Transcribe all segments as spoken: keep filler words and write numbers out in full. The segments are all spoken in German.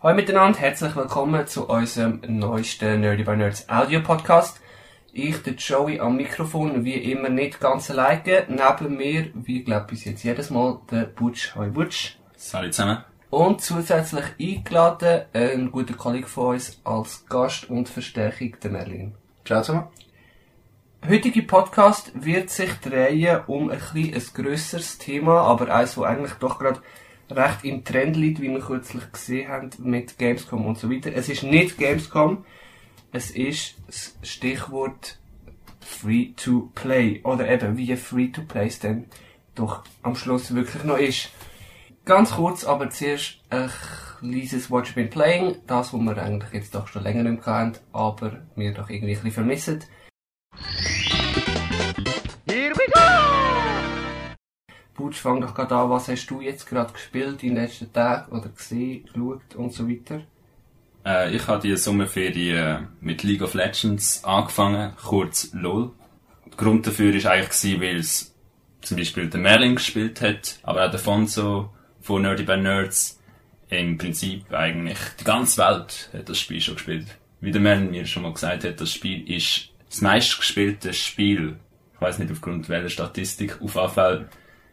Hallo miteinander, herzlich willkommen zu unserem neuesten Nerdy by Nerds Audio Podcast. Ich, der Joey, am Mikrofon, wie immer nicht ganz alleine. Neben mir, wie glaube bis jetzt jedes Mal, der Butch. Hallo Butch. Salut zusammen. Und zusätzlich eingeladen, ein guter Kollege von uns als Gast und Verstärkung, der Merlin. Ciao zusammen. Der heutige Podcast wird sich drehen um ein bisschen ein grösseres Thema, aber eines, das eigentlich doch gerade recht im Trend liegt, wie wir kürzlich gesehen haben mit Gamescom und so weiter. Es ist nicht Gamescom, es ist das Stichwort Free-to-Play. Oder eben, wie Free-to-Play es dann doch am Schluss wirklich noch ist. Ganz kurz, aber zuerst ein kleines What You've Been Playing. Das, was wir eigentlich jetzt doch schon länger nicht mehr haben, aber wir doch irgendwie ein bisschen vermissen. Here we go! Butch, fang doch gerade an, was hast du jetzt gerade gespielt in den letzten Tagen oder gesehen, geschaut und so weiter? Äh, ich habe die Sommerferien mit League of Legends angefangen, kurz LOL. Der Grund dafür war eigentlich, weil es zum Beispiel der Merlin gespielt hat, aber auch der Fonso von Nerdy by Nerds. Im Prinzip eigentlich die ganze Welt hat das Spiel schon gespielt. Wie der Merlin mir schon mal gesagt hat, das Spiel ist das meistgespielte Spiel. Ich weiss nicht aufgrund welcher Statistik, auf jeden Fall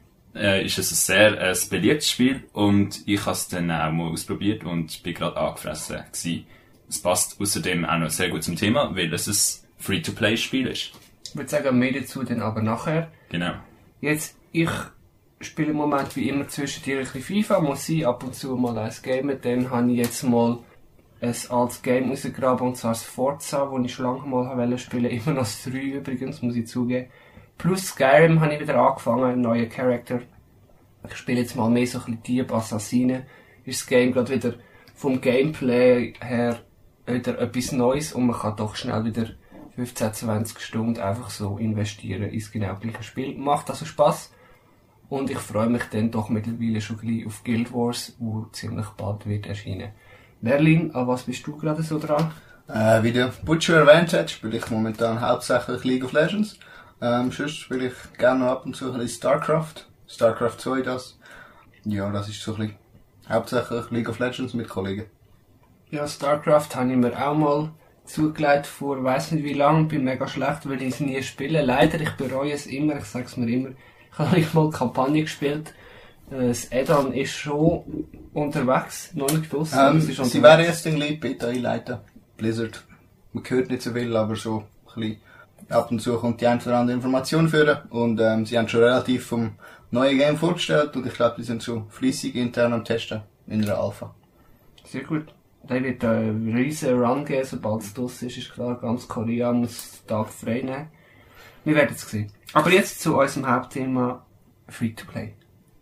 äh, ist es ein sehr äh, beliebtes Spiel und ich habe es dann auch mal ausprobiert und bin gerade angefressen gewesen. Es passt außerdem auch noch sehr gut zum Thema, weil es ein Free-to-Play-Spiel ist. Ich würde sagen, mehr dazu dann aber nachher. Genau. Jetzt, ich spiele im Moment wie immer zwischen dir ein bisschen FIFA, muss ich ab und zu mal eins gamen. Dann habe ich jetzt mal ein altes Game rausgegraben, und zwar das Forza, das ich schon lange mal spielen wollte. Immer noch das drei übrigens, muss ich zugeben. Plus Skyrim habe ich wieder angefangen, einen neuen Charakter. Ich spiele jetzt mal mehr so ein bisschen Dieb, Assassinen. Ist das Game gerade wieder vom Gameplay her wieder etwas Neues und man kann doch schnell wieder fünfzehn, zwanzig Stunden einfach so investieren ins genau gleiche Spiel. Macht also Spass. Und ich freue mich dann doch mittlerweile schon gleich auf Guild Wars, wo ziemlich bald wird erscheinen. Merlin, an was bist du gerade so dran? Äh, wie der Butcher erwähnt hat, spiele ich momentan hauptsächlich League of Legends. Ähm, sonst spiele ich gerne noch ab und zu ein bisschen StarCraft. StarCraft zwei das. Ja, das ist so ein bisschen hauptsächlich League of Legends mit Kollegen. Ja, StarCraft habe ich mir auch mal zugelegt vor weiss nicht wie lange. Bin mega schlecht, weil ich es nie spiele. Leider, ich bereue es immer, ich sage es mir immer. Ich habe nicht mal Kampagne gespielt. Das Add-on ist schon unterwegs, noch nicht gewusst. Ähm, ist sie wären jetzt den Lead Beta einleiten. Blizzard. Man hört nicht so viel, aber so ein bisschen ab und zu kommt die ein oder andere Information führen. Und ähm, sie haben schon relativ vom neuen Game vorgestellt und ich glaube, die sind so fließig intern am Testen in einer Alpha. Sehr gut. Da wird einen riesen Run geben, sobald es draussen ist. Ist klar, ganz Korea muss Tag frei nehmen. Wir werden es sehen. Aber jetzt zu unserem Hauptthema Free-to-Play.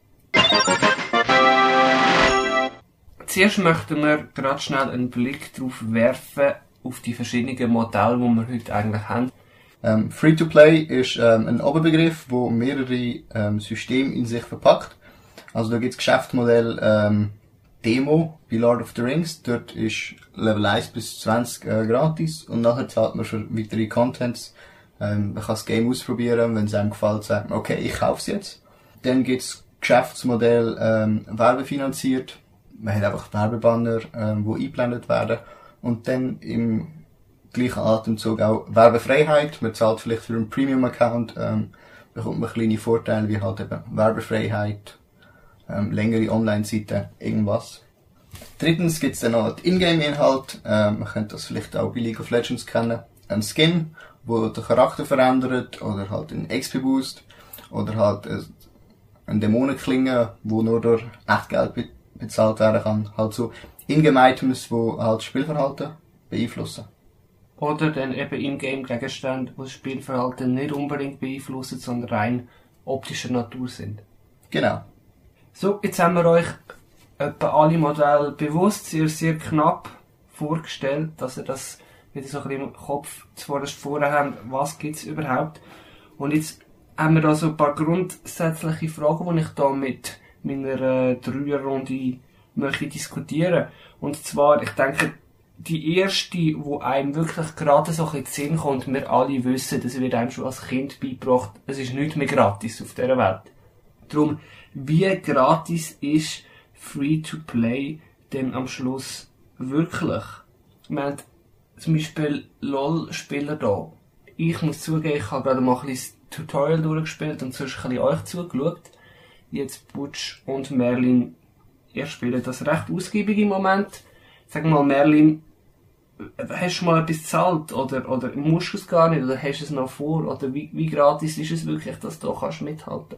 Zuerst möchten wir gerade schnell einen Blick darauf werfen, auf die verschiedenen Modelle, die wir heute eigentlich haben. Ähm, Free-to-Play ist ähm, ein Oberbegriff, der mehrere ähm, Systeme in sich verpackt. Also da gibt es Geschäftsmodell ähm, Demo bei Lord of the Rings. Dort ist Level eins bis zwanzig äh, gratis und nachher zahlt man für weitere Contents. Ähm, man kann das Game ausprobieren, wenn es einem gefällt, sagt man, okay, ich kaufe es jetzt. Dann gibt es Geschäftsmodell ähm, werbefinanziert. Man hat einfach Werbebanner, ähm, die eingeblendet werden. Und dann im gleichen Atemzug auch Werbefreiheit. Man zahlt vielleicht für einen Premium-Account, ähm, bekommt man kleine Vorteile wie halt eben Werbefreiheit, ähm, längere Online-Seiten, irgendwas. Drittens gibt es dann noch den Ingame-Inhalt. Ähm, man könnte das vielleicht auch bei League of Legends kennen. Ein Skin, wo den Charakter verändert, oder halt ein X P-Boost, oder halt äh, eine Dämonenklinge, wo nur durch Echtgeld be- bezahlt werden kann. Halt so Ingame-Items, die halt das Spielverhalten beeinflussen. Oder dann eben Ingame-Gegenstände, die das Spielverhalten nicht unbedingt beeinflussen, sondern rein optischer Natur sind. Genau. So, jetzt haben wir euch etwa alle Modelle bewusst, sehr, sehr knapp vorgestellt, dass ihr das wieder so ein bisschen im Kopf zuvorderst vorher habt, was gibt es überhaupt. Und jetzt haben wir da so ein paar grundsätzliche Fragen, die ich da mit meiner äh, Dreierrunde möchte diskutieren. Und zwar, ich denke, die erste, die einem wirklich gerade so ein bisschen in den Sinn kommt, wir alle wissen, das wird einem schon als Kind beigebracht, es ist nichts mehr gratis auf dieser Welt. Darum, wie gratis ist Free-to-Play denn am Schluss wirklich. Wir haben zum Beispiel LOL-Spieler da. Ich muss zugeben, ich habe gerade mal ein bisschen das Tutorial durchgespielt und sonst ein bisschen euch zugeschaut. Jetzt Butch und Merlin, ihr spielt das recht ausgiebig im Moment. Sag mal, Merlin, hast du mal etwas gezahlt oder, oder musst du es gar nicht oder hast du es noch vor oder wie, wie gratis ist es wirklich, dass du da kannst mithalten?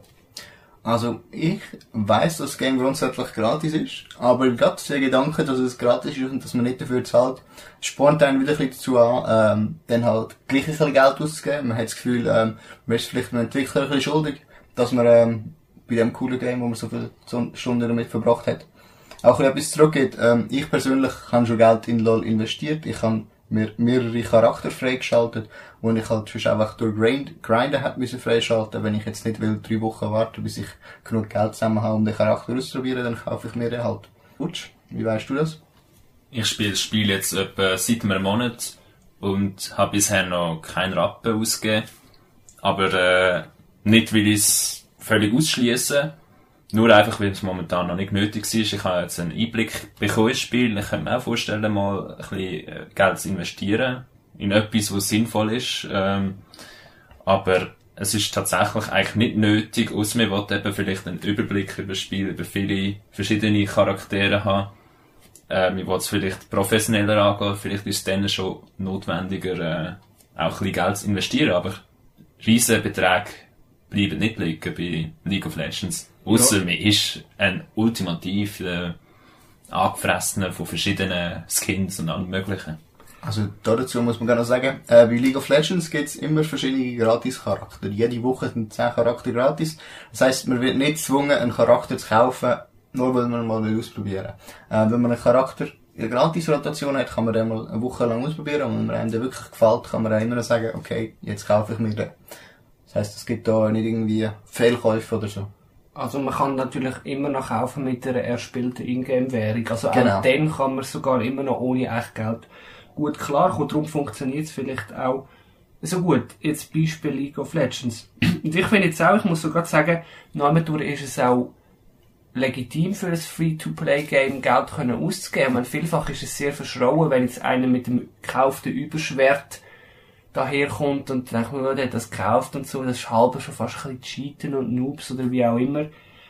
Also ich weiss, dass das Game grundsätzlich gratis ist, aber gerade der Gedanke, dass es gratis ist und dass man nicht dafür zahlt, spornt einen wieder ein bisschen dazu an, ähm, dann halt gleich ein bisschen Geld auszugeben. Man hat das Gefühl, ähm, man ist vielleicht dem Entwickler ein bisschen schuldig, dass man ähm, bei dem coolen Game, wo man so viele Stunden damit verbracht hat, auch etwas zurückgeht. Ähm, ich persönlich habe schon Geld in LoL investiert. Ich habe mir mehrere Charakter freigeschaltet, wo ich halt schon einfach durch Grind, Grinden hätte müssen freischalten. Wenn ich jetzt nicht will, drei Wochen warten, bis ich genug Geld zusammen habe, um den Charakter auszuprobieren, dann kaufe ich mir den halt. Utsch, wie weißt du das? Ich spiele das Spiel jetzt etwa seit einem Monat und habe bisher noch keinen Rappen ausgegeben. Aber äh, nicht, weil ich es völlig ausschließe. Nur einfach, weil es momentan noch nicht nötig ist. Ich habe jetzt einen Einblick bekommen ins Spiel. Ich könnte mir auch vorstellen, mal ein bisschen Geld zu investieren in etwas, was sinnvoll ist. Ähm, aber es ist tatsächlich eigentlich nicht nötig, außer man will eben vielleicht einen Überblick über das Spiel, über viele verschiedene Charaktere haben. Äh, man will es vielleicht professioneller angehen. Vielleicht ist es dann schon notwendiger, äh, auch ein bisschen Geld zu investieren. Aber riesen Beträge bleiben nicht liegen bei League of Legends. Ausser ja. Man ist ein ultimativ äh, angefressener von verschiedenen Skins und allem Möglichen. Also dazu muss man gerne sagen, äh, bei League of Legends gibt es immer verschiedene Gratis-Charakter. Jede Woche sind zehn Charakter gratis. Das heisst, man wird nicht gezwungen, einen Charakter zu kaufen, nur weil man mal ausprobieren will. Äh, wenn man einen Charakter in der Gratis-Rotation hat, kann man den mal eine Woche lang ausprobieren und wenn man einem den wirklich gefällt, kann man auch immer noch sagen, okay, jetzt kaufe ich mir den. Das heisst, es gibt da nicht irgendwie Fehlkäufe oder so. Also man kann natürlich immer noch kaufen mit einer erspielten Ingame-Währung. Also genau. Auch dann kann man sogar immer noch ohne Echtgeld gut klarkommen. Darum funktioniert es vielleicht auch so gut. Jetzt Beispiel League of Legends. Und ich finde jetzt auch, ich muss sogar sagen, nachdem ist es auch legitim für ein Free-to-Play-Game Geld können auszugeben. Man, vielfach ist es sehr verschrauen, wenn jetzt einer mit dem gekauften Überschwert daherkommt und denkt, oh, der hat das gekauft und so, das ist halber schon fast ein bisschen Cheaten und Noobs oder wie auch immer.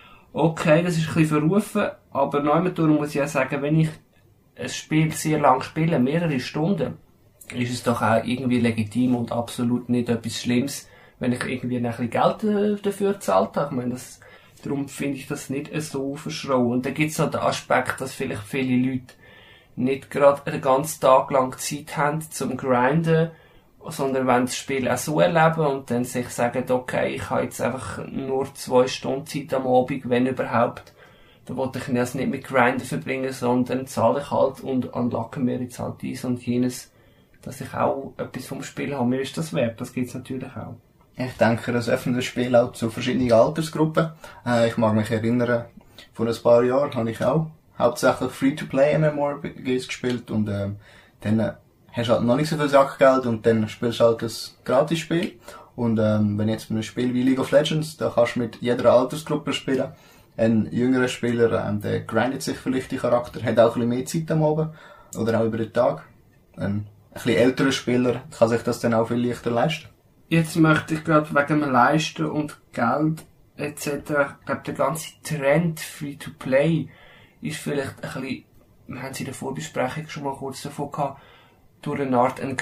Okay, das ist ein bisschen verrufen, aber nebenbei muss ich auch sagen, wenn ich ein Spiel sehr lang spiele, mehrere Stunden, ist es doch auch irgendwie legitim und absolut nicht etwas Schlimmes, wenn ich irgendwie ein bisschen Geld dafür gezahlt habe. Ich meine, das, darum finde ich das nicht so verschrauen. Und dann gibt es noch den Aspekt, dass vielleicht viele Leute nicht gerade einen ganzen Tag lang Zeit haben zum Grinden, sondern wenn das Spiel auch so erleben und dann sich sagen, okay, ich habe jetzt einfach nur zwei Stunden Zeit am Abend, wenn überhaupt, dann wollte ich das nicht mit Grinden verbringen, sondern zahle ich halt und unlocke mir jetzt halt dies und jenes, dass ich auch etwas vom Spiel habe. Mir ist das wert, das gibt's natürlich auch. Ich denke, das öffnet das Spiel auch zu verschiedenen Altersgruppen. Äh, ich mag mich erinnern, vor ein paar Jahren habe ich auch hauptsächlich Free-to-Play MMORPGs gespielt und äh, dann äh, hast du halt noch nicht so viel Sackgeld und dann spielst du halt ein Gratis-Spiel. Und ähm, wenn jetzt mit einem Spiel wie League of Legends, da kannst du mit jeder Altersgruppe spielen. Ein jüngerer Spieler, ähm, der grindet sich vielleicht die Charakter, hat auch ein bisschen mehr Zeit am Abend oder auch über den Tag. Ein, ein bisschen älterer Spieler kann sich das dann auch viel leichter leisten. Jetzt möchte ich gerade wegen dem Leisten und Geld et cetera. Ich glaube, der ganze Trend Free-to-Play ist vielleicht ein bisschen, wir haben es in der Vorbesprechung schon mal kurz davon gehabt, durch eine Art eine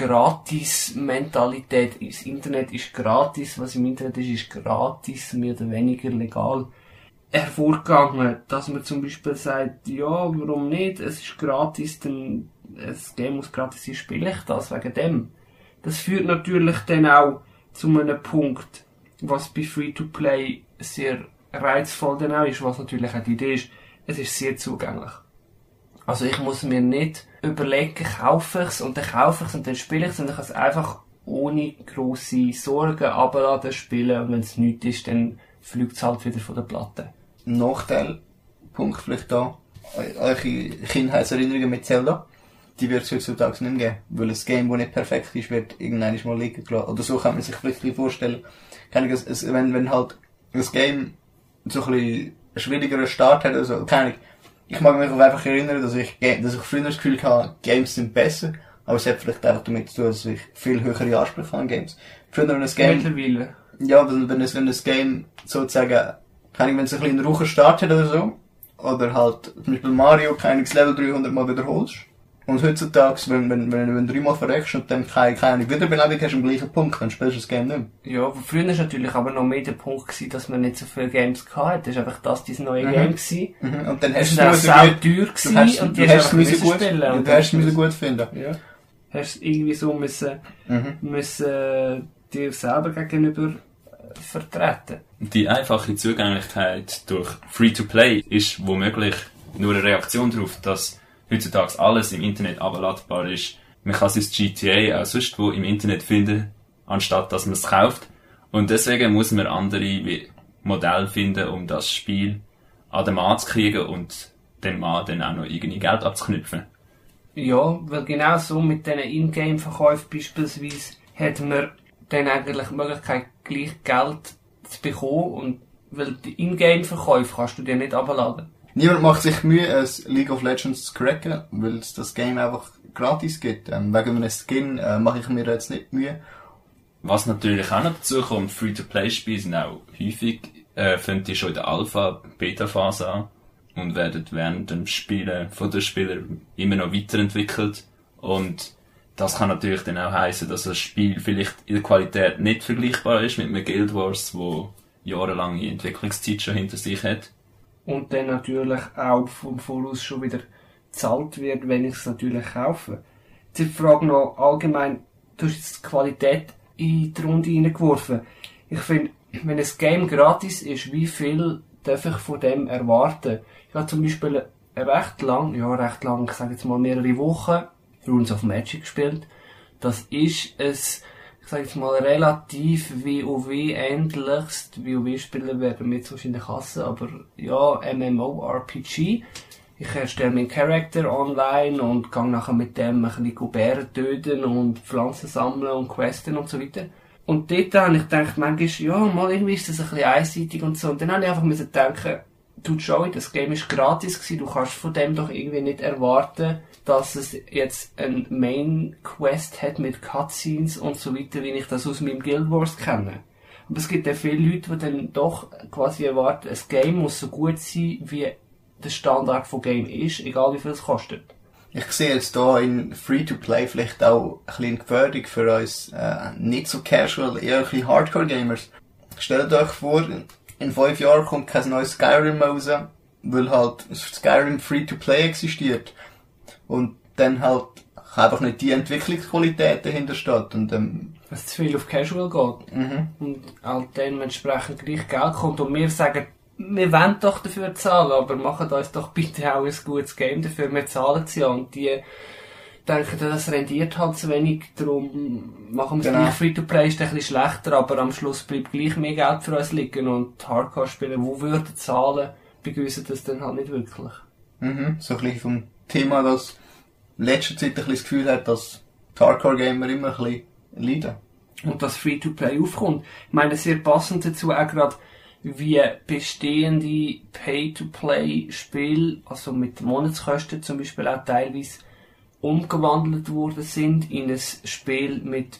Gratis-Mentalität. Das Internet ist gratis, was im Internet ist, ist gratis, mehr oder weniger legal hervorgegangen, dass man zum Beispiel sagt, ja, warum nicht, es ist gratis, dann, das Game muss gratis sein, spiele ich das wegen dem. Das führt natürlich dann auch zu einem Punkt, was bei Free-to-Play sehr reizvoll dann auch ist, was natürlich auch die Idee ist, es ist sehr zugänglich. Also ich muss mir nicht überlegen, kaufe ich es und dann kaufe ich es und dann spiele ich es, sondern ich kann es einfach ohne grosse Sorgen runterladen, spielen und wenn es nichts ist, dann fliegt es halt wieder von der Platte. Nachteilpunkt vielleicht da, eure Kindheitserinnerungen mit Zelda, die wird es heutzutage nicht mehr geben, weil ein Game, das nicht perfekt ist, wird irgendwann mal liegen gelassen. Oder so kann man sich vielleicht vorstellen, wenn, wenn halt ein Game so ein bisschen einen schwierigeren Start hat, also keine Ahnung, Ich mag mich einfach erinnern, dass ich, dass ich früher das Gefühl hatte, Games sind besser, aber es hat vielleicht einfach damit zu tun, dass ich viel höhere Ansprüche habe an Games. Früher, wenn ein Game... Mittlerweile. Ja, wenn, wenn, es, wenn ein Game sozusagen, keine Ahnung, wenn es ein bisschen einen ruhigen Start hat oder so, oder halt zum Beispiel Mario, keine Ahnung, das Level dreihundert Mal wiederholst, und heutzutage, wenn, wenn, wenn, wenn du dreimal verreckst und dann keine, keine Ahnung, Wiederbelebung hast am gleichen Punkt, dann spielst du das Game nicht mehr. Ja, aber früher war natürlich aber noch mehr der Punkt gewesen, dass man nicht so viele Games hatte. Das war einfach das dein neue Mhm. Game gewesen. Mhm. Und dann Es hast war du auch es sau so teuer gut, gewesen du hast, und du die hast hast es müssen gut, spielen. ja, Und du hast es müssen gut finden. Ja. Hast irgendwie so müssen, Mhm. müssen äh, dir selber gegenüber äh, vertreten. Die einfache Zugänglichkeit durch Free-to-Play ist womöglich nur eine Reaktion darauf, dass heutzutage alles im Internet abladbar ist. Man kann sein G T A auch sonst wo im Internet finden, anstatt dass man es kauft. Und deswegen muss man andere Modelle finden, um das Spiel an den Mann zu kriegen und dem Mann dann auch noch irgendwie Geld abzuknüpfen. Ja, weil genau so mit diesen Ingame-Verkäufen beispielsweise hat man dann eigentlich die Möglichkeit, gleich Geld zu bekommen. Und weil die Ingame-Verkäufe kannst du dir nicht abladen. Niemand macht sich Mühe, ein League of Legends zu cracken, weil es das Game einfach gratis gibt. Ähm, wegen einem Skin äh, mache ich mir jetzt nicht Mühe. Was natürlich auch noch dazu kommt, Free-to-Play-Spiele sind auch häufig, äh, fangen die schon in der Alpha-Beta-Phase an und werden während dem Spielen von den Spielern immer noch weiterentwickelt. Und das kann natürlich dann auch heissen, dass das Spiel vielleicht in der Qualität nicht vergleichbar ist mit einem Guild Wars, wo jahrelange Entwicklungszeit schon hinter sich hat. Und dann natürlich auch vom Voraus schon wieder gezahlt wird, wenn ich es natürlich kaufe. Jetzt die Frage noch allgemein, du hast jetzt die Qualität in die Runde hineingeworfen. Ich finde, wenn ein Game gratis ist, wie viel darf ich von dem erwarten? Ich habe zum Beispiel recht lang, ja recht lang, ich sage jetzt mal mehrere Wochen, Runes of Magic gespielt. Das ist ein, ich sage jetzt mal, relativ WoW-ähnliches. Die WoW-Spieler werden mir jetzt wahrscheinlich hassen, aber ja, MMORPG. Ich erstelle meinen Charakter online und gehe nachher mit dem ein bisschen Bären töten und Pflanzen sammeln und questen und so weiter. Und dort habe ich gedacht, manchmal, ja, mal irgendwie ist das ein bisschen einseitig und so. Und dann habe ich einfach müssen denken, du Joey, das Game ist gratis gewesen, du kannst von dem doch irgendwie nicht erwarten, dass es jetzt ein Main-Quest hat mit Cutscenes und so weiter, wie ich das aus meinem Guild Wars kenne. Aber es gibt ja viele Leute, die dann doch quasi erwarten, ein Game muss so gut sein, wie der Standard von Game ist, egal wie viel es kostet. Ich sehe jetzt hier in Free-to-Play vielleicht auch ein bisschen Gefährdung für uns äh, nicht so casual, eher ein bisschen Hardcore-Gamers. Stellt euch vor, in fünf Jahren kommt kein neues Skyrim mehr raus, weil halt Skyrim Free-to-Play existiert. Und dann halt einfach nicht die Entwicklungsqualität dahinter steht. Und, ähm, Dass zu viel auf Casual geht. mhm. Und halt dementsprechend gleich Geld kommt. Und wir sagen, wir wollen doch dafür zahlen, aber machen uns doch bitte auch ein gutes Game dafür. Wir zahlen es ja. Und die denken, das rendiert halt zu wenig. Darum machen wir es Genau. gleich. Free-to-Play ist ein bisschen schlechter, aber am Schluss bleibt gleich mehr Geld für uns liegen. Und Hardcore-Spieler, die würden zahlen, begrüßen das dann halt nicht wirklich. Mhm. So ein bisschen vom Thema, das in letzter Zeit ein bisschen das Gefühl hat, dass die Hardcore-Gamer immer ein bisschen leiden. Und das Free-to-Play aufkommt. Ich meine, sehr passend dazu auch gerade, wie bestehende Pay-to-Play-Spiele, also mit Monatskosten zum Beispiel auch teilweise, umgewandelt worden sind in ein Spiel mit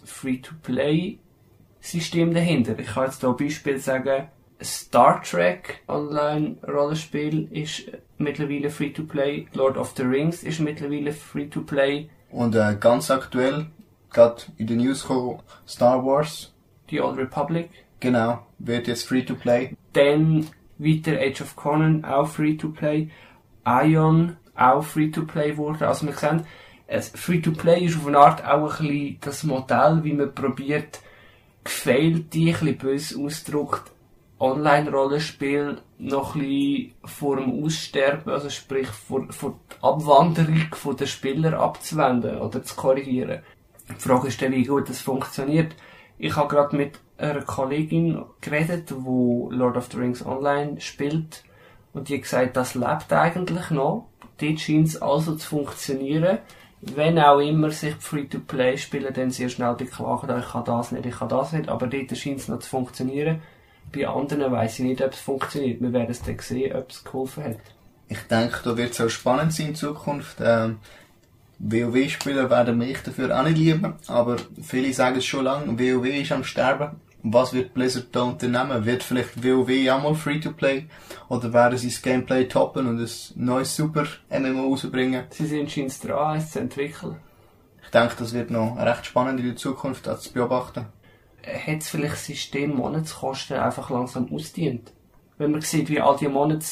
Free-to-Play-System dahinter. Ich kann jetzt hier ein Beispiel sagen, Star Trek Online-Rollenspiel ist mittlerweile Free-to-Play, Lord of the Rings ist mittlerweile Free-to-Play, Und äh, ganz aktuell, gerade in den News gekommen, Star Wars, The Old Republic. genau, wird jetzt Free-to-Play. Dann weiter Age of Conan, auch Free-to-Play. Ion, auch Free-to-Play wurde. Also wir sehen, es Free-to-Play ist auf eine Art auch ein bisschen das Modell, wie man probiert, gefailte, ein bisschen böse ausgedrückt, Online-Rollenspiel noch ein bisschen vor dem Aussterben, also sprich vor, vor der Abwanderung von den Spieler abzuwenden oder zu korrigieren. Die Frage ist dann, wie gut das funktioniert. Ich habe gerade mit einer Kollegin geredet, die Lord of the Rings Online spielt, und die hat gesagt, das lebt eigentlich noch. Dort scheint es also zu funktionieren, wenn auch immer sich die Free-to-Play-Spieler dann sehr schnell beklagen, ich kann das nicht, ich kann das nicht, aber dort scheint es noch zu funktionieren. Bei anderen weiss ich nicht, ob es funktioniert. Wir werden es dann sehen, ob es geholfen hat. Ich denke, da wird es auch spannend sein in Zukunft. Ähm, WoW-Spieler werden mich dafür auch nicht lieben, aber viele sagen es schon lange, WoW ist am Sterben. Was wird Blizzard da unternehmen? Wird vielleicht WoW auch mal Free-to-Play? Oder werden sie das Gameplay toppen und ein neues super M M O rausbringen? Sie sind scheinbar dran, es zu entwickeln. Ich denke, das wird noch recht spannend in der Zukunft zu beobachten. Hat es vielleicht das System Monatskosten einfach langsam ausdient? Wenn man sieht, wie all die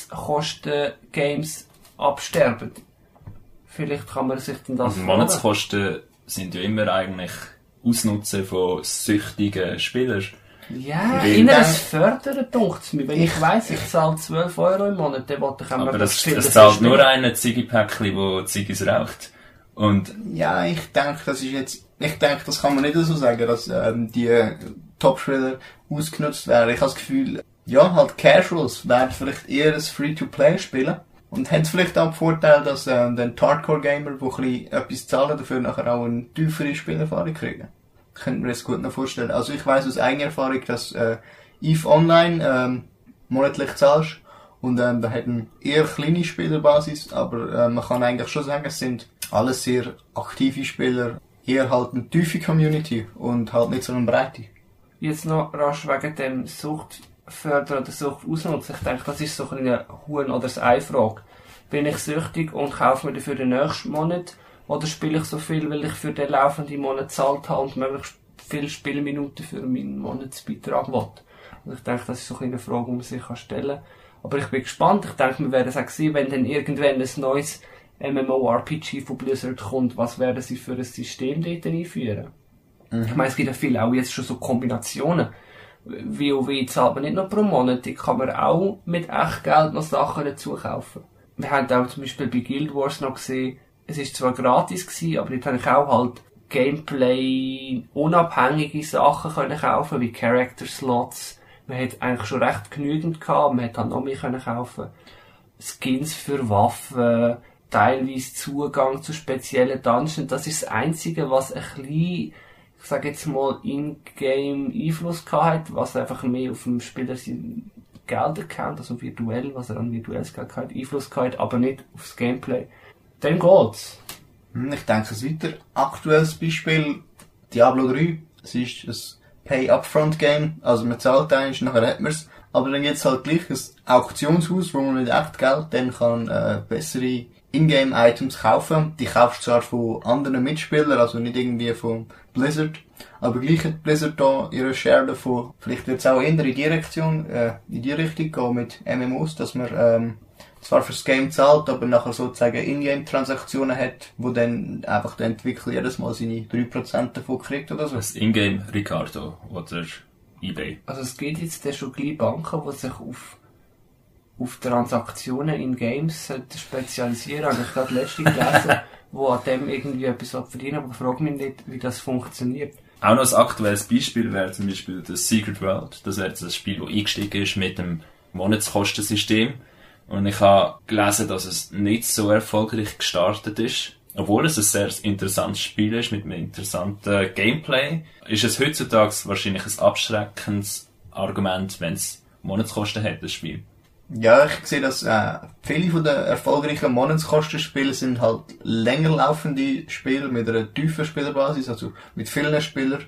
Monatskosten-Games absterben. Vielleicht kann man sich dann das also Monatskosten sind ja immer eigentlich Ausnutzen von süchtigen Spielern. Ja, ihnen das fördern, denkt es mir. Wenn ich weiss, ich zahle zwölf Euro im Monat, dann wollte ich auch aber das, das zahlt nur einen Ziggy-Päckchen, der Ziggis raucht. Und ja, ich denke, das ist jetzt, ich denke, das kann man nicht so sagen, dass ähm, die Top-Spieler ausgenutzt werden. Ich habe das Gefühl, ja, halt Casuals werden vielleicht eher ein Free-to-Play spielen. Und haben vielleicht auch den Vorteil, dass äh, dann die Hardcore-Gamer, die ein bisschen etwas zahlen, dafür nachher auch eine tiefere Spielerfahrung kriegen. Das könnte mir das gut noch vorstellen. Also ich weiss aus eigener Erfahrung, dass äh, EVE Online ähm, monatlich zahlst und ähm, da hat eine eher kleine Spielerbasis, aber äh, man kann eigentlich schon sagen, es sind alles sehr aktive Spieler, eher halt eine tiefe Community und halt nicht so eine Breite. Jetzt noch rasch wegen dem Suchtfördern oder Suchtausnutzen. Ich denke, das ist so eine Huhn- oder das Ei-Frage. Bin ich süchtig und kaufe mir dafür den nächsten Monat? Oder spiele ich so viel, weil ich für den laufenden Monat gezahlt habe und möglichst viele Spielminuten für meinen Monatsbeitrag will? Und ich denke, das ist so eine Frage, die man sich stellen kann. Aber ich bin gespannt. Ich denke, wir werden es auch sehen, wenn dann irgendwann ein neues MMORPG von Blizzard kommt, was werden sie für ein System dort einführen? Mhm. Ich meine, es gibt ja viele auch jetzt schon so Kombinationen. WoW zahlt man nicht nur pro Monat, die kann man auch mit Echtgeld noch Sachen dazu kaufen. Wir haben auch zum Beispiel bei Guild Wars noch gesehen, es ist zwar gratis gewesen, aber dort habe ich auch halt Gameplay unabhängige Sachen können kaufen, wie Character Slots. Man hat eigentlich schon recht genügend gehabt, man hat halt noch mehr können kaufen. Skins für Waffen, teilweise Zugang zu speziellen Dungeons. Das ist das Einzige, was ein bisschen, ich sage jetzt mal, in-game Einfluss gehabt hat, was einfach mehr auf dem Spieler sein Geld-Account, also virtuell, was er an virtuelles Geld hat, Einfluss gehabt hat, aber nicht aufs Gameplay. Dann geht's. Ich denke, ein weiter aktuelles Beispiel, Diablo drei. Es ist ein Pay-Upfront-Game, also man zahlt eins, nachher hat man es. Aber dann gibt es halt gleich ein Auktionshaus, wo man mit echt Geld dann kann äh, bessere Ingame-Items kaufen. Die kaufst du zwar von anderen Mitspielern, also nicht irgendwie von Blizzard, aber gleich hat Blizzard da ihre Share davon. Vielleicht wird es auch eher in die Direktion, äh, in die Richtung gehen mit M M Os, dass man ähm, zwar fürs Game zahlt, aber nachher sozusagen Ingame-Transaktionen hat, wo dann einfach der Entwickler jedes Mal seine drei Prozent davon kriegt oder so. Das Ingame Ricardo oder eBay. Also es gibt jetzt schon gleich Banken, die sich auf, auf Transaktionen in Games spezialisieren. Habe ich gerade letztens gelesen, wo an dem irgendwie etwas verdienen, aber ich frage mich nicht, wie das funktioniert. Auch noch ein aktuelles Beispiel wäre zum Beispiel das Secret World. Das wäre jetzt ein Spiel, das eingestiegen ist mit dem Monatskostensystem. Und ich habe gelesen, dass es nicht so erfolgreich gestartet ist. Obwohl es ein sehr interessantes Spiel ist, mit einem interessanten Gameplay, ist es heutzutage wahrscheinlich ein abschreckendes Argument, wenn es Monatskosten hat, das Spiel. Ja, ich sehe, dass äh, viele von den erfolgreichen Monatskostenspielen sind halt länger laufende Spiele mit einer tiefen Spielerbasis, also mit vielen Spielern.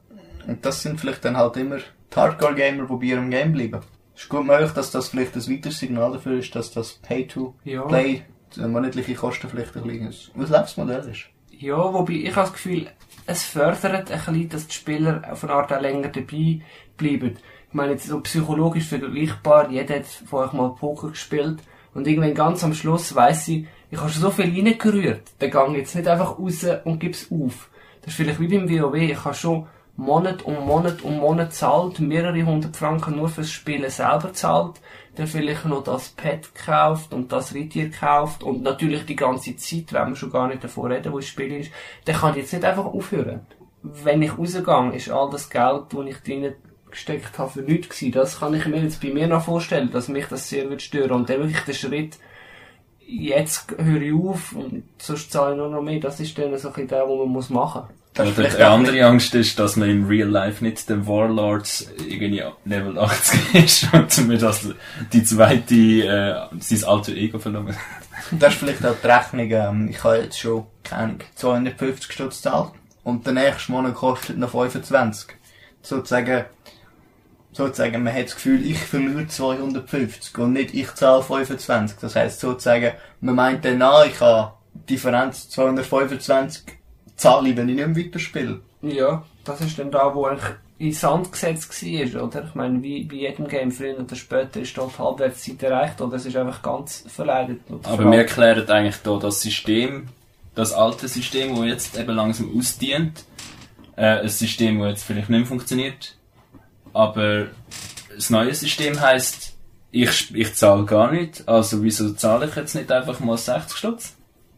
Und das sind vielleicht dann halt immer die Hardcore-Gamer, die bei ihrem Game bleiben. Es ist gut möglich, dass das vielleicht ein weiteres Signal dafür ist, dass das Pay-to-Play, ja, monatliche Kosten vielleicht ein kleines Auslebensmodell ist. Ja, wobei ich habe das Gefühl, es fördert ein bisschen, dass die Spieler auf eine Art auch länger dabei bleiben. Ich meine, jetzt so psychologisch vergleichbar, jeder hat vorher mal Poker gespielt und irgendwann ganz am Schluss weiss ich, ich habe schon so viel reingerührt, dann gehe ich jetzt nicht einfach raus und gebe es auf. Das ist vielleicht wie beim WoW, ich habe schon Monat um Monat um Monat zahlt, mehrere hundert Franken nur fürs Spielen selber zahlt, dann vielleicht noch das Pet gekauft und das Reittier gekauft und natürlich die ganze Zeit, wenn wir schon gar nicht davon reden, wo das Spiel ist, dann kann ich jetzt nicht einfach aufhören. Wenn ich rausgehe, ist all das Geld, das ich drin gesteckt habe, für nichts gewesen. Das kann ich mir jetzt bei mir noch vorstellen, dass mich das sehr wird stören. Und dann wirklich der Schritt, jetzt höre ich auf und sonst zahle ich nur noch mehr, das ist dann so ein bisschen der, den man muss machen muss. Das ist Oder vielleicht eine auch andere Angst ist, dass man in Real Life nicht der Warlords irgendwie Level achtzig ist und man das, die zweite, äh, sein alter Ego verloren. Das ist vielleicht auch die Rechnung, ähm, ich habe jetzt schon, keine Ahnung, zweihundertfünfzig Stutz gezahlt und der nächste Monat kostet noch fünfundzwanzig. Sozusagen, sozusagen, man hat das Gefühl, ich verliere zweihundertfünfzig und nicht ich zahle fünfundzwanzig. Das heisst sozusagen, man meint dann, ah, ich habe Differenz zweihundertfünfundzwanzig, zahle ich, wenn ich nicht mehr weiterspiele. Ja, das ist dann da, wo eigentlich in Sand gesetzt war, oder? Ich meine, wie bei jedem Game, früher oder später ist dort die Halbwertszeit erreicht, oder es ist einfach ganz verleidet. Aber wir erklären eigentlich hier das System, das alte System, das jetzt eben langsam ausdient, äh, ein System, das jetzt vielleicht nicht mehr funktioniert, aber das neue System heisst, ich, ich zahle gar nicht, also wieso zahle ich jetzt nicht einfach mal sechzig Stutz?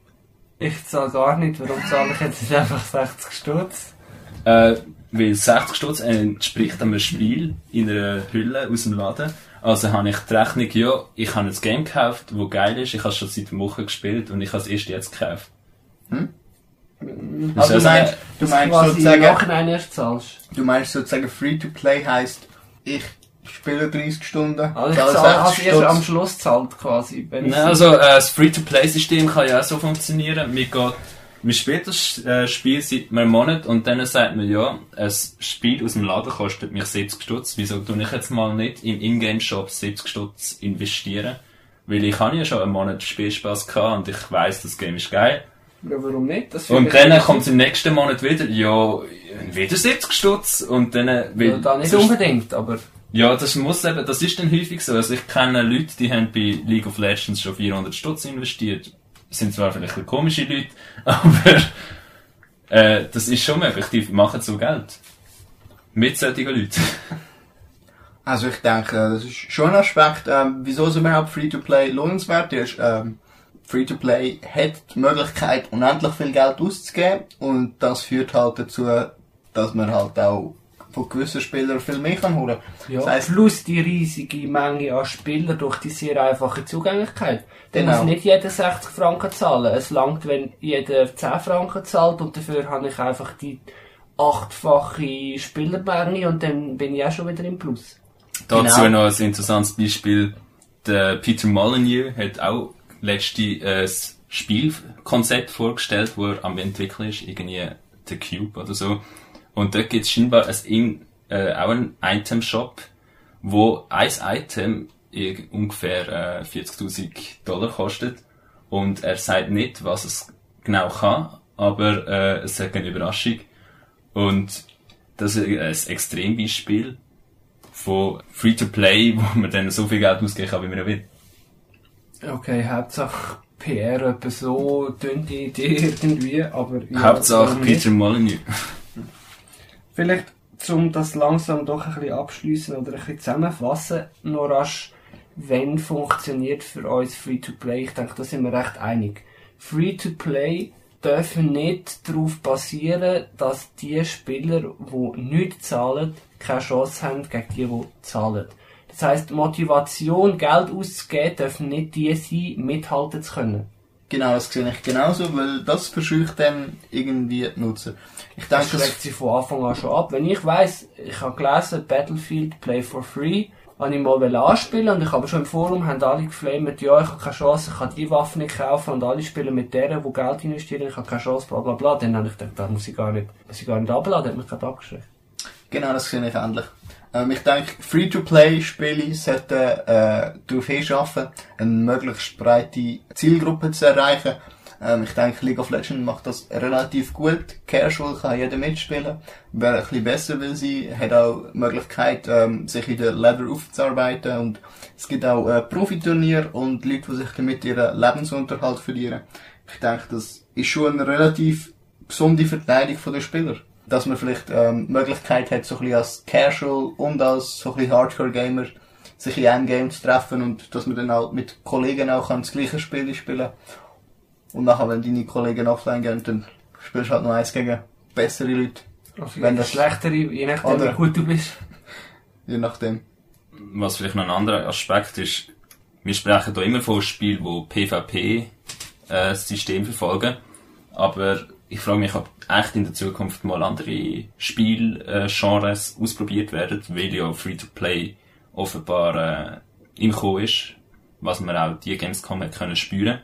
Ich zahle gar nicht, warum zahle ich jetzt nicht einfach sechzig Stutz? Äh, weil sechzig Stutz entspricht einem Spiel in einer Hülle aus dem Laden. Also habe ich die Rechnung, ja, ich habe ein Game gekauft, das geil ist, ich habe es schon seit einer Woche gespielt und ich habe es erst jetzt gekauft. Hm? Das Also ist du also meinst, du meinst quasi im sozusagen, Nachhinein erst zahlst. du meinst sozusagen Free-to-Play heisst, ich spiele dreißig Stunden, Also ich zahle zahle also sechzig erst am Stutz. Schluss zahlt quasi. Wenn Nein, also äh, das Free-to-Play-System kann ja auch so funktionieren. Man, geht, man spielt das äh, Spiel seit einem Monat und dann sagt man, ja, ein Spiel aus dem Laden kostet mich siebzig Stutz. Wieso tue ich jetzt mal nicht im Ingame-Shop siebzig Stutz investieren? Weil ich habe ja schon einen Monat Spielspaß gehabt und ich weiss, das Game ist geil. Ja, warum nicht? Das Und finde ich dann nicht. kommt es im nächsten Monat wieder, ja, wieder siebzig Stutz und dann... Weil, Ja, da nicht sonst- unbedingt, aber... Ja, das muss eben, das ist dann häufig so. Also ich kenne Leute, die haben bei League of Legends schon vierhundert Stutz investiert. Das sind zwar vielleicht ein komische Leute, aber äh, das ist schon möglich. Die machen so Geld. Mit solchen Leuten. Also ich denke, das ist schon ein Aspekt, ähm, wieso es überhaupt Free-to-Play lohnenswert ist. Ähm, Free-to-Play hat die Möglichkeit, unendlich viel Geld auszugeben und das führt halt dazu, dass man halt auch von gewissen Spielern viel mehr kann holen. Ja, Das heisst, plus die riesige Menge an Spielern durch die sehr einfache Zugänglichkeit. Dann Genau. muss nicht jeder sechzig Franken zahlen. Es langt, wenn jeder zehn Franken zahlt und dafür habe ich einfach die achtfache Spielermenge und dann bin ich auch schon wieder im Plus. Dazu Genau. noch ein interessantes Beispiel. Der Peter Molyneux hat auch letzte äh, das Spielkonzept vorgestellt, wo er am entwickeln ist, irgendwie The Cube oder so. Und dort gibt es scheinbar ein In, äh, auch einen Item-Shop, wo ein Item irg- ungefähr äh, vierzigtausend Dollar kostet. Und er sagt nicht, was es genau kann, aber äh, es hat eine Überraschung. Und das ist ein Extrembeispiel von Free-to-Play, wo man dann so viel Geld ausgeben kann, wie man will. Okay, Hauptsache P R etwa so dünne Idee irgendwie, aber... ja, Hauptsache warum nicht? Peter Molyneux. Vielleicht, um das langsam doch ein bisschen abschliessen oder ein bisschen zusammenfassen, noch rasch, wenn funktioniert für uns Free-to-Play? Ich denke, da sind wir recht einig. Free-to-Play dürfen nicht darauf basieren, dass die Spieler, die nicht zahlen, keine Chance haben gegen die, die zahlen. Das heisst, Motivation, Geld auszugeben, dürfen nicht die sein, mithalten zu können. genau, das sehe ich genauso, weil das verscheucht dann irgendwie die Nutzer. Ich Das denke, schlägt sie von Anfang an schon ab. Wenn ich weiss, ich habe gelesen, Battlefield Play for Free, habe ich mal anspielen und ich habe schon im Forum, haben alle geflamed, ja, ich habe keine Chance, ich kann die Waffe nicht kaufen und alle spielen mit denen, die Geld investieren, ich habe keine Chance, bla bla bla. Dann habe ich gedacht, da muss ich gar nicht, muss ich gar nicht abladen, hat mich gerade abgeschreckt. genau, das sehe ich ähnlich. Ähm, ich denke, Free-to-Play-Spiele sollten äh, darauf hinschaffen, eine möglichst breite Zielgruppe zu erreichen. Ähm, ich denke, League of Legends macht das relativ gut. Casual kann jeder mitspielen. Wer ein bisschen besser will sein, hat auch die Möglichkeit, ähm, sich in den Level aufzuarbeiten. Und es gibt auch äh, Profiturniere und Leute, die sich damit ihren Lebensunterhalt verlieren. Ich denke, das ist schon eine relativ gesunde Verteidigung der Spieler. Dass man vielleicht ähm, die Möglichkeit hat, so ein bisschen als Casual und als so ein bisschen Hardcore-Gamer sich in einem Game zu treffen und dass man dann auch mit Kollegen auch das gleiche Spiel spielen. Und nachher, wenn deine Kollegen offline gehen, dann spielst du halt noch eins gegen bessere Leute. Also, Wenn wenn das- das schlechtere, je nachdem, Oder- wie gut du bist. Je nachdem. Was vielleicht noch ein anderer Aspekt ist, wir sprechen hier immer von Spielen, die PvP-System verfolgen, aber ich frage mich, ob echt in der Zukunft mal andere Spielgenres ausprobiert werden, weil ja Free-to-Play offenbar äh, im Kommen ist, was man auch die Gamescom hat können spüren.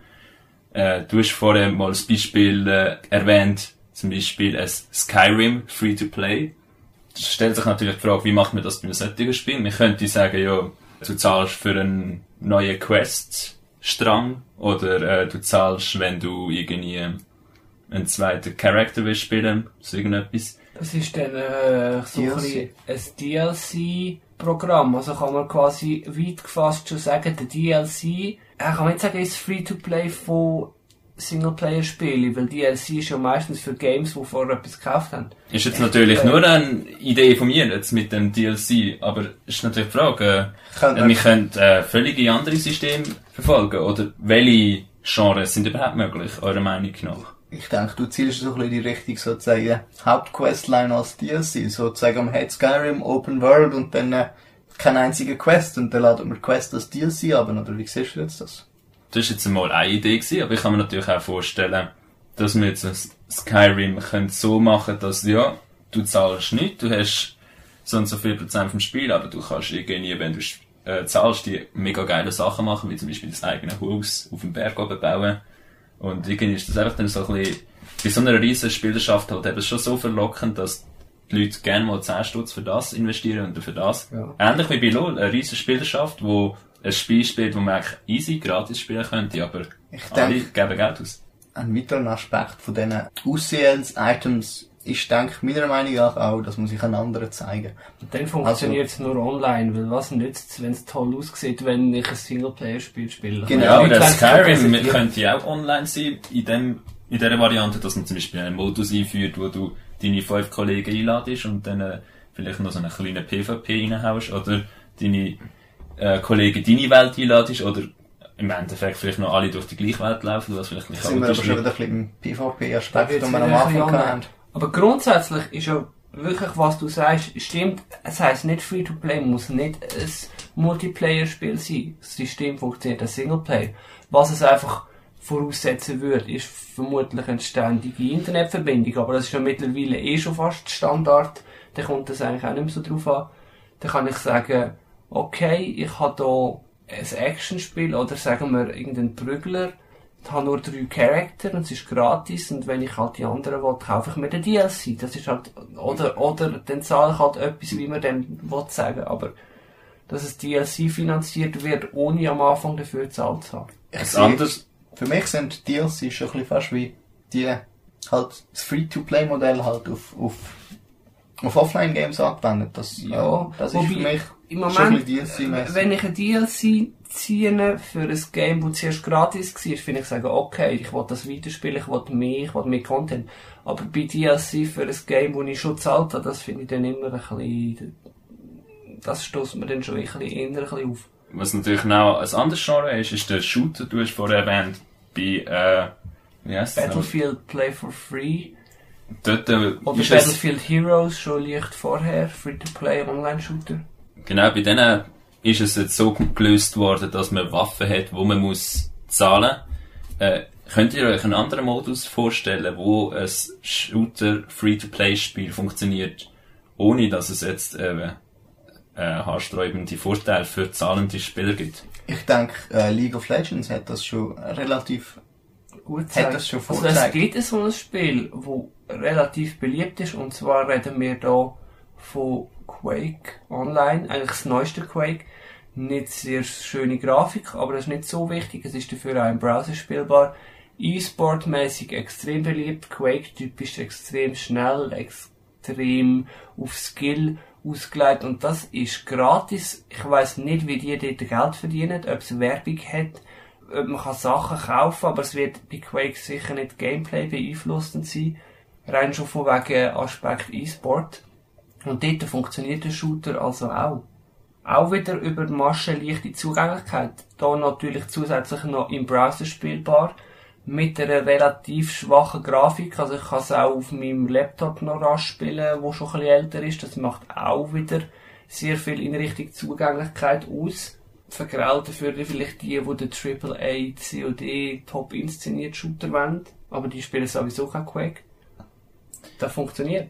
Äh, du hast vorher mal das Beispiel äh, erwähnt, zum Beispiel ein Skyrim Free-to-Play. Da stellt sich natürlich die Frage, wie macht man das bei einem solchen Spiel? Man könnte sagen, ja, du zahlst für einen neuen Quest-Strang oder äh, du zahlst, wenn du irgendwie einen zweiten Charakter willst spielen, so irgendetwas. Das ist dann äh, so ein, ein D L C-Programm. Also kann man quasi weit gefasst schon sagen, der D L C, äh, kann man nicht sagen, ist Free-to-Play von Singleplayer-Spielen, weil D L C ist ja meistens für Games, die vorher etwas gekauft haben. Ist jetzt natürlich äh, nur eine Idee von mir jetzt mit dem D L C, aber ist natürlich die Frage, äh, wir können äh, völlig andere Systeme verfolgen, oder welche Genres sind überhaupt möglich, eurer Meinung nach? Ich denke, du zielst so ein bisschen in die Richtung, sozusagen, Hauptquestline als D L C, sozusagen, man hat Skyrim, Open World und dann äh, keine einzige Quest und dann laden wir Quest als D L C ab, oder wie siehst du jetzt das? Das war jetzt einmal eine Idee gewesen, aber ich kann mir natürlich auch vorstellen, dass wir jetzt das Skyrim können so machen, dass, ja, du zahlst nicht, du hast so und so viel Prozent vom Spiel, aber du kannst irgendwie, wenn du äh, zahlst, die mega geile Sachen machen, wie zum Beispiel das eigene Haus auf dem Berg oben bauen. Und irgendwie ist das einfach dann so ein bisschen, bei so einer riesen Spielerschaft halt eben schon so verlockend, dass die Leute gerne mal zehn Stutz für das investieren und für das. Ja. Ähnlich wie bei LoL, eine riesen Spielerschaft, wo ein Spiel spielt, wo man eigentlich easy, gratis spielen könnte, aber ich alle denke, geben Geld aus. Ein weiterer Aspekt von diesen Aussehens-Items ist, denke ich, meiner Meinung nach auch, dass man sich einen anderen zeigen. Und dann funktioniert es also, nur online, weil was nützt es, wenn es toll aussieht, wenn ich ein Singleplayer-Spiel spiele? Genau, ja, aber der Skyrim könnte ja auch online sein, in dem, in dieser Variante, dass man zum Beispiel einen Modus einführt, wo du deine fünf Kollegen einladest und dann äh, vielleicht noch so einen kleinen PvP reinhaust, oder deine äh, Kollegen deine Welt einladest, oder im Endeffekt vielleicht noch alle durch die gleiche Welt laufen, was vielleicht nicht sind wir aber schon wieder ein bisschen im PvP-Aspekt, den wir am Anfang hatten. Aber grundsätzlich ist ja wirklich, was du sagst, stimmt. Es heisst nicht Free-to-Play, muss nicht ein Multiplayer-Spiel sein. Das System funktioniert als Singleplayer. Was es einfach voraussetzen würde, ist vermutlich eine ständige Internetverbindung, aber das ist ja mittlerweile eh schon fast Standard. Da kommt das eigentlich auch nicht mehr so drauf an. Da kann ich sagen, okay, ich habe hier ein Actionspiel oder sagen wir irgendein Prügler, ich habe nur drei Charakter und es ist gratis und wenn ich halt die anderen will, kaufe ich mir den D L C. Das ist halt, oder, oder dann zahle ich halt etwas, wie man dem will sagen, aber dass es D L C finanziert wird, ohne am Anfang dafür gezahlt zu haben. Ich anders. Für mich sind D L C schon ein bisschen fast wie die, halt, das Free-to-Play-Modell halt auf, auf, auf Offline-Games angewendet. Das, ja, äh, das ist für mich im Moment, D L C-mäßig. Wenn ich ein D L C ziehe für ein Game, das zuerst gratis war, finde ich sagen, okay, ich will das weiterspielen, ich will mehr, ich will mehr Content. Aber bei D L C für ein Game, das ich schon gezahlt habe, das finde ich dann immer ein bisschen, das stößt mir dann schon ein bisschen, eher ein bisschen auf. Was natürlich noch ein anderes Genre ist, ist der Shooter, du hast vorher erwähnt, bei, äh, wie heisst es? Battlefield Play for Free. Dort, äh, Oder Battlefield Heroes, schon leicht vorher, Free-to-Play Online-Shooter. Genau, bei denen ist es jetzt so gelöst worden, dass man Waffen hat, wo man muss zahlen. Äh, könnt ihr euch einen anderen Modus vorstellen, wo ein Shooter-Free-to-Play-Spiel funktioniert, ohne dass es jetzt äh, äh, haarsträubende Vorteile für zahlende Spieler gibt? Ich denke, äh, League of Legends hat das schon relativ gut gesagt. Hat das schon vorgezeigt. Also es gibt so ein Spiel, das relativ beliebt ist, und zwar reden wir hier von Quake Online, eigentlich das neueste Quake. Nicht sehr schöne Grafik, aber das ist nicht so wichtig, es ist dafür auch im Browser spielbar. E-Sport-mäßig extrem beliebt, Quake-typisch extrem schnell, extrem auf Skill ausgelegt, und das ist gratis. Ich weiss nicht, wie die dort Geld verdienen, ob es Werbung hat, ob man kann Sachen kaufen, aber es wird bei Quake sicher nicht Gameplay beeinflussend sein, rein schon von wegen Aspekt E-Sport. Und dort funktioniert der Shooter also auch. Auch wieder über maschenleichte Zugänglichkeit. Da natürlich zusätzlich noch im Browser spielbar. Mit einer relativ schwachen Grafik. Also ich kann es auch auf meinem Laptop noch rasch spielen, der schon ein bisschen älter ist. Das macht auch wieder sehr viel in Richtung Zugänglichkeit aus. Vergraut dafür vielleicht die, die den Triple A C O D top inszeniert Shooter wollen. Aber die spielen sowieso kein Quake. das funktioniert.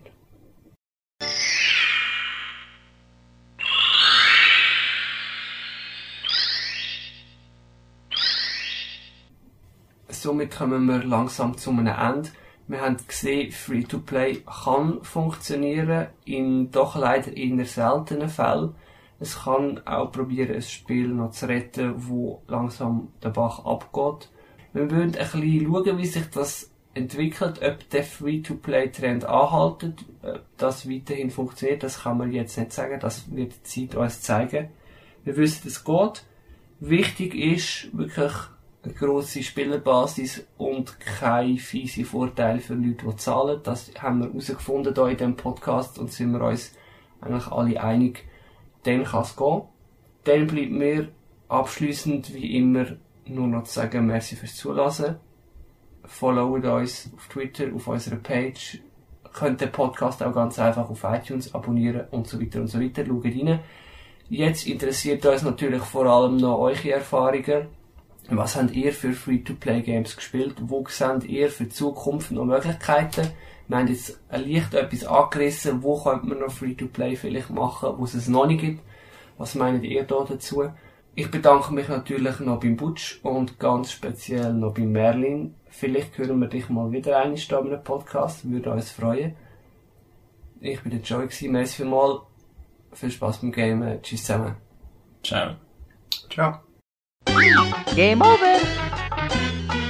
Somit kommen wir langsam zu einem Ende. Wir haben gesehen, Free-to-Play kann funktionieren, in doch leider eher seltenen Fällen. Es kann auch probieren, ein Spiel noch zu retten, wo langsam der Bach abgeht. Wir wollen ein bisschen schauen, wie sich das entwickelt, ob der Free-to-Play-Trend anhaltet, ob das weiterhin funktioniert, das kann man jetzt nicht sagen, das wird die Zeit uns zeigen. Wir wissen, es geht. Wichtig ist wirklich eine grosse Spielerbasis und keine fiese Vorteile für Leute, die zahlen. Das haben wir herausgefunden hier in diesem Podcast und sind wir uns eigentlich alle einig, dann kann es gehen. Dann bleibt mir abschliessend wie immer nur noch zu sagen, merci fürs Zuhören. Followt uns auf Twitter, auf unserer Page. Könnt den Podcast auch ganz einfach auf iTunes abonnieren und so weiter und so weiter. Schaut rein. Jetzt interessiert uns natürlich vor allem noch eure Erfahrungen. Was habt ihr für Free-to-Play-Games gespielt? Wo seht ihr für die Zukunft noch Möglichkeiten? Wir haben jetzt leicht etwas angerissen. Wo könnte man noch Free-to-Play vielleicht machen, wo es es noch nicht gibt? Was meint ihr da dazu? Ich bedanke mich natürlich noch beim Butch und ganz speziell noch beim Merlin. Vielleicht hören wir dich mal wieder einmal in einem Podcast. Würde uns freuen. Ich bin der Joey gewesen. Merci vielmals. Viel Spaß beim Gamen. Tschüss zusammen. Ciao. Ciao. Game over.